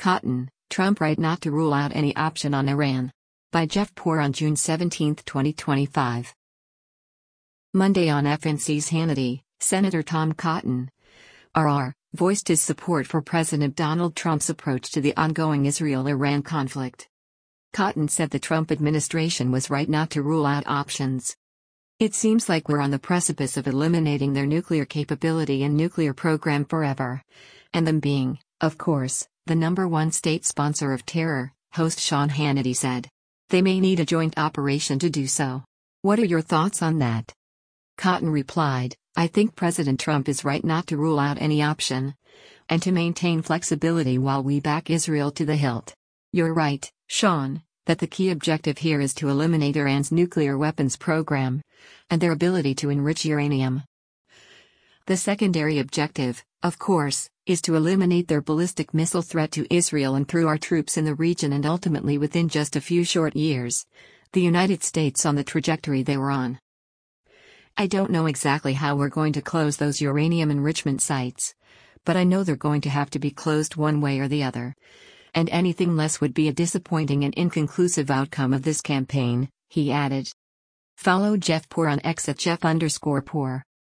Cotton, Trump right not to rule out any option on Iran. By Jeff Poor on June 17, 2025. Monday on FNC's Hannity, Senator Tom Cotton, RR, voiced his support for President Donald Trump's approach to the ongoing Israel-Iran conflict. Cotton said the Trump administration was right not to rule out options. It seems like we're on the precipice of eliminating their nuclear capability and nuclear program forever. And them being, of course, the #1 state sponsor of terror, host Sean Hannity said. They may need a joint operation to do so. What are your thoughts on that? Cotton replied, I think President Trump is right not to rule out any option. And to maintain flexibility while we back Israel to the hilt. You're right, Sean, that the key objective here is to eliminate Iran's nuclear weapons program and their ability to enrich uranium. The secondary objective, of course, is to eliminate their ballistic missile threat to Israel and through our troops in the region and ultimately within just a few short years, the United States on the trajectory they were on. I don't know exactly how we're going to close those uranium enrichment sites, but I know they're going to have to be closed one way or the other. And anything less would be a disappointing and inconclusive outcome of this campaign, he added. Follow Jeff Poor on X at Jeff_Poor.